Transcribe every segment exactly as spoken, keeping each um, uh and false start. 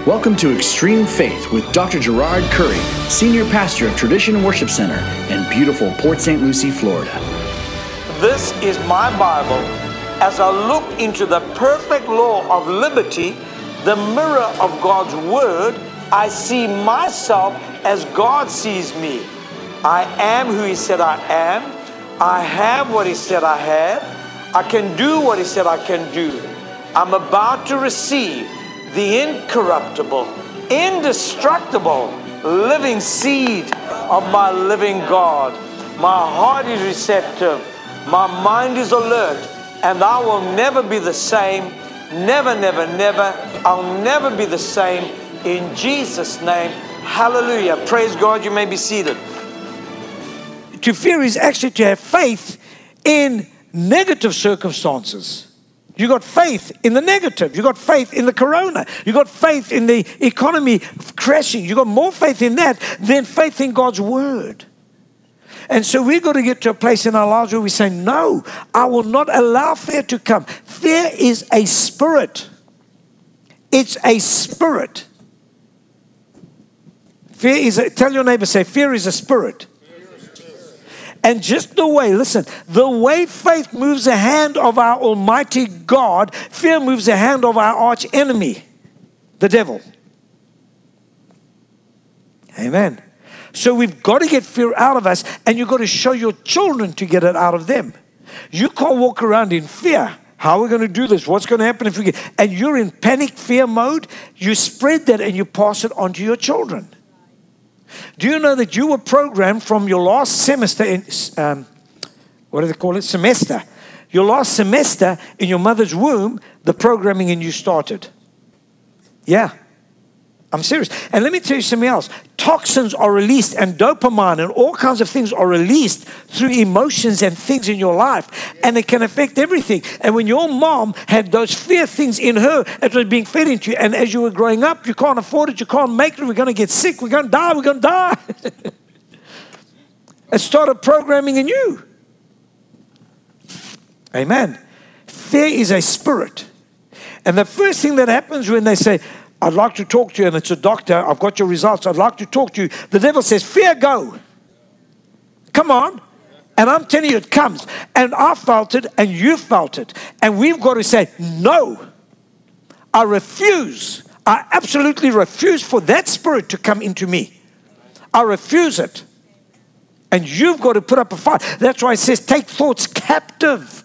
Welcome to Extreme Faith with Doctor Gerard Curry, Senior Pastor of Tradition Worship Center in beautiful Port Saint Lucie, Florida. This is my Bible. As I look into the perfect law of liberty, the mirror of God's Word, I see myself as God sees me. I am who He said I am. I have what He said I have. I can do what He said I can do. I'm about to receive the incorruptible, indestructible, living seed of my living God. My heart is receptive. My mind is alert. And I will never be the same. Never, never, never. I'll never be the same. In Jesus' name, hallelujah. Praise God. You may be seated. To fear is actually to have faith in negative circumstances. You got faith in the negative. You got faith in the corona. You got faith in the economy crashing. You got more faith in that than faith in God's Word. And so we've got to get to a place in our lives where we say, no, I will not allow fear to come. Fear is a spirit. It's a spirit. Fear is a, tell your neighbor, say, fear is a spirit. And just the way, listen, the way faith moves the hand of our Almighty God, fear moves the hand of our arch enemy, the devil. Amen. So we've got to get fear out of us, and you've got to show your children to get it out of them. You can't walk around in fear. How are we going to do this? What's going to happen if we get... And you're in panic fear mode. You spread that and you pass it on to your children. Do you know that you were programmed from your last semester in, um, what do they call it? Semester. Your last semester in your mother's womb, the programming in you started. Yeah. I'm serious. And let me tell you something else. Toxins are released and dopamine and all kinds of things are released through emotions and things in your life. And it can affect everything. And when your mom had those fear things in her, it was being fed into you. And as you were growing up, you can't afford it. You can't make it. We're going to get sick. We're going to die. We're going to die. It started programming in you. Amen. Fear is a spirit. And the first thing that happens when they say, I'd like to talk to you, and it's a doctor, I've got your results, I'd like to talk to you. The devil says, fear, go. Come on. And I'm telling you, it comes. And I felt it, and you felt it. And we've got to say, no. I refuse. I absolutely refuse for that spirit to come into me. I refuse it. And you've got to put up a fight. That's why it says, take thoughts captive.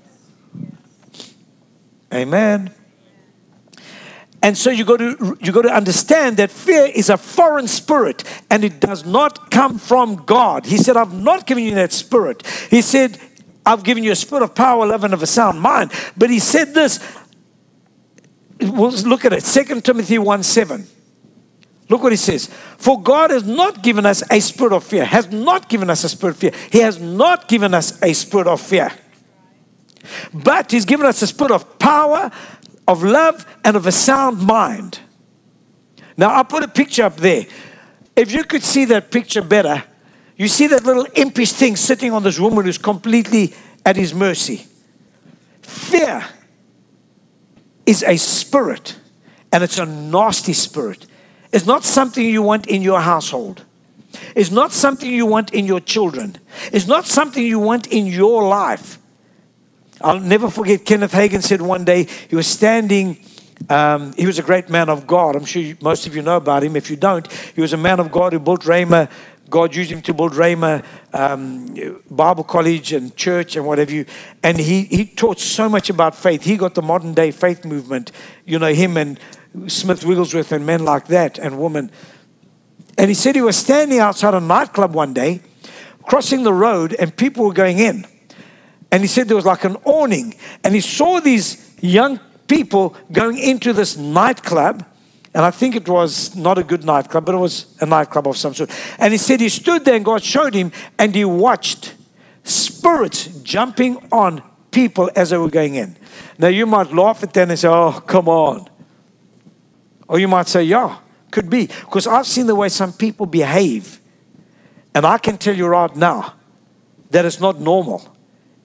Amen. And so you got to you got to understand that fear is a foreign spirit and it does not come from God. He said, I've not given you that spirit. He said, I've given you a spirit of power, love, and of a sound mind. But he said this, we'll look at it, Second Timothy one seven. Look what he says. For God has not given us a spirit of fear, has not given us a spirit of fear. He has not given us a spirit of fear. But he's given us a spirit of power, of love, and of a sound mind. Now, I put a picture up there. If you could see that picture better, you see that little impish thing sitting on this woman who's completely at his mercy. Fear is a spirit, and it's a nasty spirit. It's not something you want in your household. It's not something you want in your children. It's not something you want in your life. I'll never forget, Kenneth Hagin said one day, he was standing, um, he was a great man of God. I'm sure you, most of you know about him. If you don't, he was a man of God who built Rhema. God used him to build Rhema um, Bible College and church and whatever you. And he, he taught so much about faith. He got the modern day faith movement, you know, him and Smith Wigglesworth and men like that and women. And he said he was standing outside a nightclub one day, crossing the road, and people were going in. And he said there was like an awning. And he saw these young people going into this nightclub. And I think it was not a good nightclub, but it was a nightclub of some sort. And he said he stood there and God showed him. And he watched spirits jumping on people as they were going in. Now you might laugh at that and say, oh, come on. Or you might say, yeah, could be. Because I've seen the way some people behave. And I can tell you right now that it's not normal.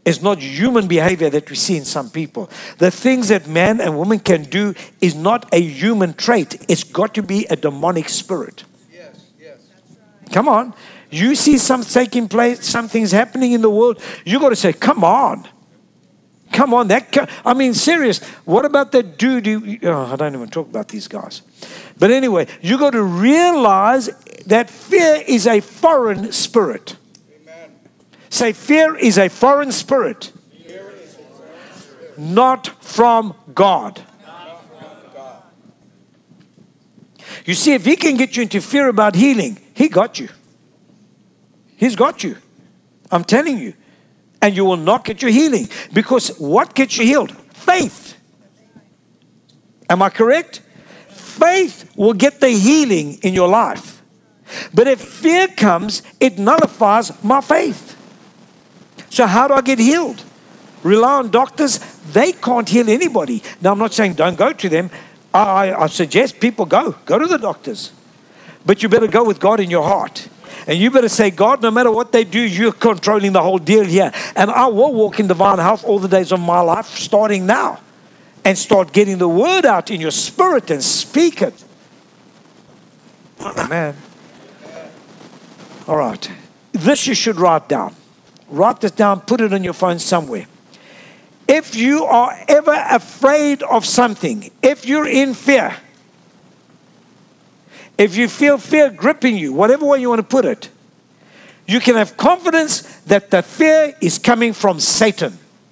It's not human behavior that we see in some people. The things that man and woman can do is not a human trait. It's got to be a demonic spirit. Yes, yes. Come on. You see something taking place, something's happening in the world, you got to say, come on. Come on. That. Ca- I mean, serious. What about that dude? Who, oh, I don't even talk about these guys. But anyway, you got to realize that fear is a foreign spirit. Say, fear is a foreign spirit, not from God. You see, if he can get you into fear about healing, he got you. He's got you. I'm telling you. And you will not get your healing. Because what gets you healed? Faith. Am I correct? Faith will get the healing in your life. But if fear comes, it nullifies my faith. So how do I get healed? Rely on doctors. They can't heal anybody. Now, I'm not saying don't go to them. I, I suggest people go. Go to the doctors. But you better go with God in your heart. And you better say, God, no matter what they do, you're controlling the whole deal here. And I will walk in divine health all the days of my life, starting now. And start getting the word out in your spirit and speak it. Amen. All right. This you should write down. Write this down, put it on your phone somewhere. If you are ever afraid of something, if you're in fear, if you feel fear gripping you, whatever way you want to put it, you can have confidence that the fear is coming from Satan.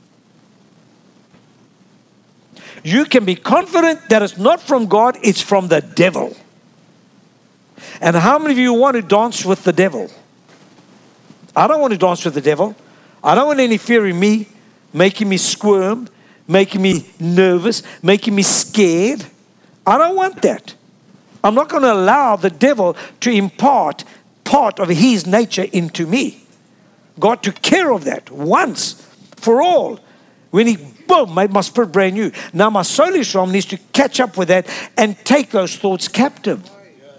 You can be confident that it's not from God, it's from the devil. And how many of you want to dance with the devil? I don't want to dance with the devil. I don't want any fear in me, making me squirm, making me nervous, making me scared. I don't want that. I'm not going to allow the devil to impart part of his nature into me. God took care of that once for all. When he, boom, made my spirit brand new. Now my soulish realm needs to catch up with that and take those thoughts captive.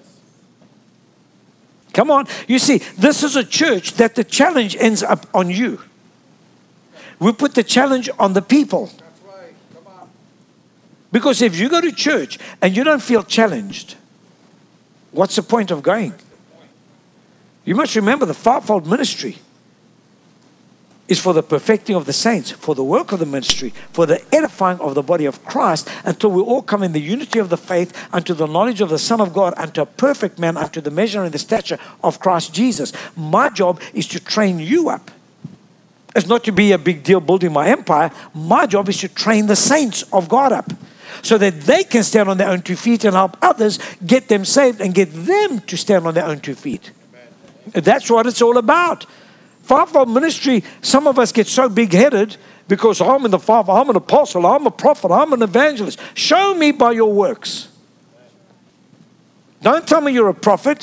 Come on. You see, this is a church that the challenge ends up on you. We put the challenge on the people. That's right. Come on. Because if you go to church and you don't feel challenged, what's the point of going? You must remember the fivefold ministry is for the perfecting of the saints, for the work of the ministry, for the edifying of the body of Christ, until we all come in the unity of the faith, unto the knowledge of the Son of God, unto a perfect man, unto the measure and the stature of Christ Jesus. My job is to train you up. It's not to be a big deal building my empire. My job is to train the saints of God up, so that they can stand on their own two feet and help others get them saved and get them to stand on their own two feet. Amen. That's what it's all about. Fivefold ministry, some of us get so big-headed because I'm in the five, I'm an apostle, I'm a prophet, I'm an evangelist. Show me by your works. Don't tell me you're a prophet.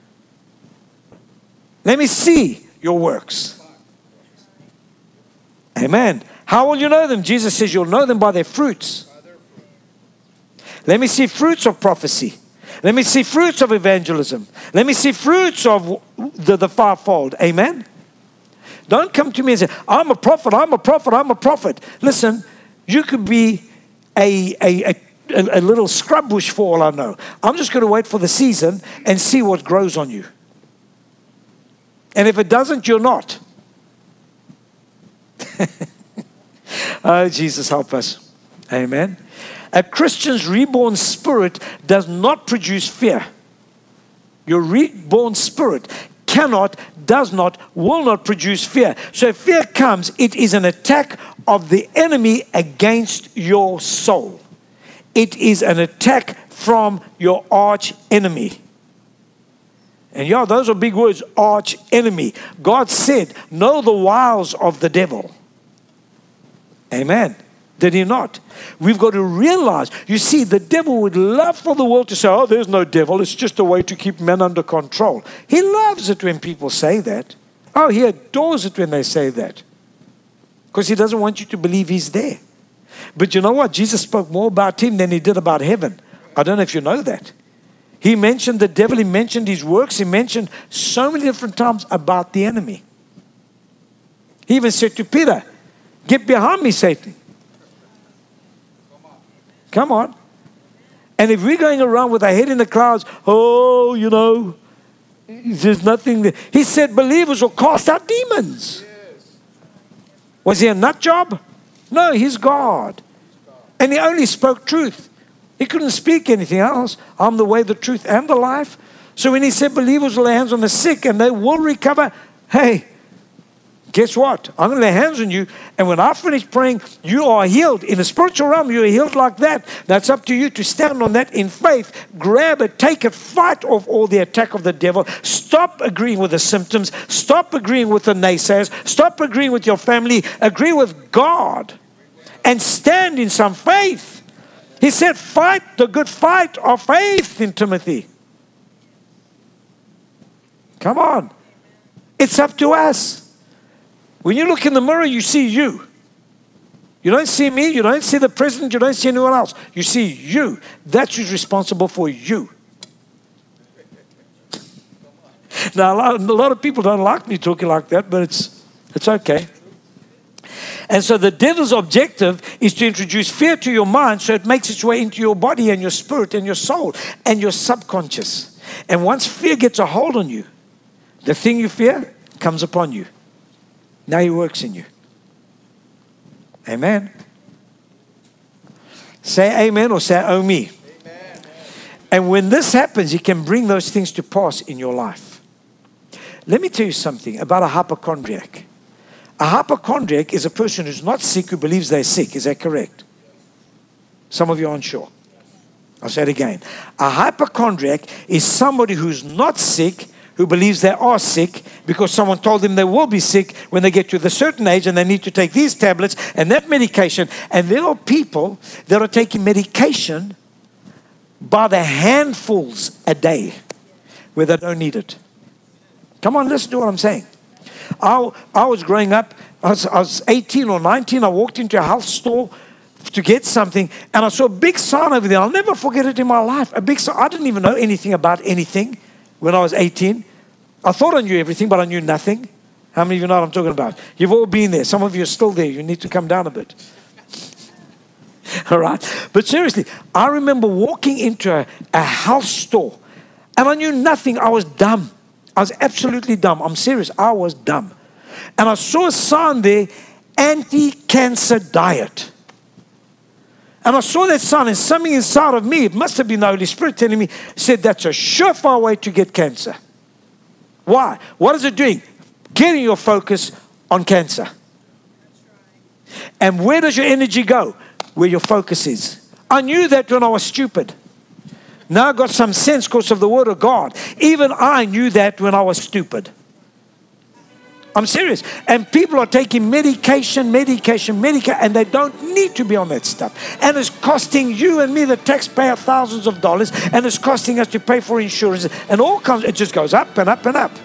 Let me see your works. Amen. How will you know them? Jesus says you'll know them by their fruits. Let me see fruits of prophecy. Let me see fruits of evangelism. Let me see fruits of the, the fivefold. Amen. Don't come to me and say, I'm a prophet, I'm a prophet, I'm a prophet. Listen, you could be a, a, a, a little scrub bush for all I know. I'm just going to wait for the season and see what grows on you. And if it doesn't, you're not. Oh, Jesus, help us. Amen. A Christian's reborn spirit does not produce fear. Your reborn spirit cannot, does not, will not produce fear. So if fear comes, it is an attack of the enemy against your soul. It is an attack from your arch enemy. And yeah, those are big words, arch enemy. God said, know the wiles of the devil. Amen. Did he not? We've got to realize, you see, the devil would love for the world to say, oh, there's no devil. It's just a way to keep men under control. He loves it when people say that. Oh, he adores it when they say that. Because he doesn't want you to believe he's there. But you know what? Jesus spoke more about him than he did about heaven. I don't know if you know that. He mentioned the devil. He mentioned his works. He mentioned so many different times about the enemy. He even said to Peter, Get behind me, Satan. Come on. And if we're going around with our head in the clouds, oh, you know, there's nothing there. He said believers will cast out demons. Was he a nut job? No, he's God. And he only spoke truth. He couldn't speak anything else. I'm the way, the truth, and the life. So when he said believers will lay hands on the sick and they will recover, hey, guess what? I'm going to lay hands on you, and when I finish praying, you are healed. In the spiritual realm, you are healed like that. That's up to you to stand on that in faith. Grab it, take it, fight off all the attack of the devil. Stop agreeing with the symptoms. Stop agreeing with the naysayers. Stop agreeing with your family. Agree with God and stand in some faith. He said, fight the good fight of faith in Timothy. Come on. It's up to us. When you look in the mirror, you see you. You don't see me. You don't see the president. You don't see anyone else. You see you. That's who's responsible for you. Now, a lot, a lot of people don't like me talking like that, but it's, it's okay. And so the devil's objective is to introduce fear to your mind so it makes its way into your body and your spirit and your soul and your subconscious. And once fear gets a hold on you, the thing you fear comes upon you. Now he works in you. Amen. Say amen or say oh me. Amen. And when this happens, he can bring those things to pass in your life. Let me tell you something about a hypochondriac. A hypochondriac is a person who's not sick who believes they're sick. Is that correct? Some of you aren't sure. I'll say it again. A hypochondriac is somebody who's not sick who believes they are sick because someone told them they will be sick when they get to the certain age and they need to take these tablets and that medication. And there are people that are taking medication by the handfuls a day where they don't need it. Come on, listen to what I'm saying. I, I was growing up, I was, I was eighteen or nineteen, I walked into a health store to get something and I saw a big sign over there. I'll never forget it in my life. A big sign. I didn't even know anything about anything. When I was eighteen, I thought I knew everything, but I knew nothing. How many of you know what I'm talking about? You've all been there. Some of you are still there. You need to come down a bit. All right? But seriously, I remember walking into a, a health store, and I knew nothing. I was dumb. I was absolutely dumb. I'm serious. I was dumb. And I saw a sign there, anti-cancer diet. And I saw that sign, and something inside of me, it must have been the Holy Spirit telling me, said that's a surefire way to get cancer. Why? What is it doing? Getting your focus on cancer. And where does your energy go? Where your focus is. I knew that when I was stupid. Now I got some sense because of the Word of God. Even I knew that when I was stupid. I'm serious. And people are taking medication, medication, medication, and they don't need to be on that stuff. And it's costing you and me, the taxpayer, thousands of dollars, and it's costing us to pay for insurance, and all kinds. It just goes up and up and up.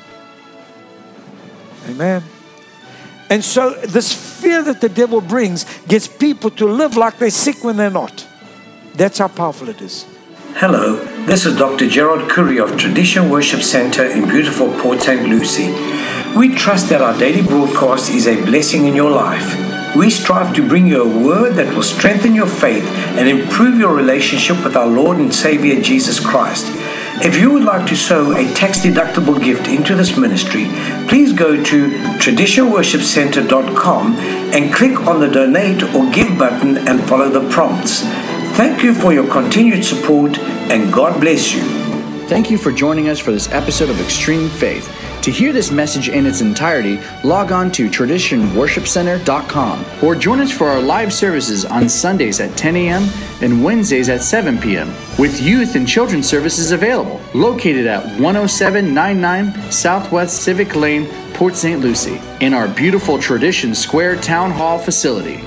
Amen. And so this fear that the devil brings gets people to live like they're sick when they're not. That's how powerful it is. Hello, this is Doctor Gerard Curry of Tradition Worship Center in beautiful Port Saint Lucie. We trust that our daily broadcast is a blessing in your life. We strive to bring you a word that will strengthen your faith and improve your relationship with our Lord and Savior Jesus Christ. If you would like to sow a tax-deductible gift into this ministry, please go to tradition worship center dot com and click on the donate or give button and follow the prompts. Thank you for your continued support, and God bless you. Thank you for joining us for this episode of Extreme Faith. To hear this message in its entirety, log on to tradition worship center dot com or join us for our live services on Sundays at ten a.m. and Wednesdays at seven p.m. with youth and children's services available, located at one oh seven ninety-nine Southwest Civic Lane, Port Saint Lucie, in our beautiful Tradition Square Town Hall facility.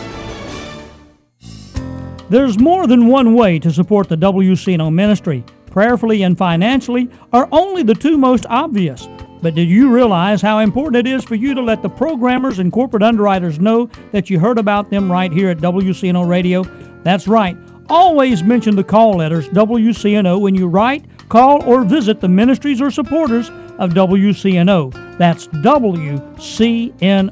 There's more than one way to support the W C N O ministry. Prayerfully and financially are only the two most obvious. But did you realize how important it is for you to let the programmers and corporate underwriters know that you heard about them right here at W C N O Radio? That's right. Always mention the call letters W C N O when you write, call, or visit the ministries or supporters of W C N O. That's W C N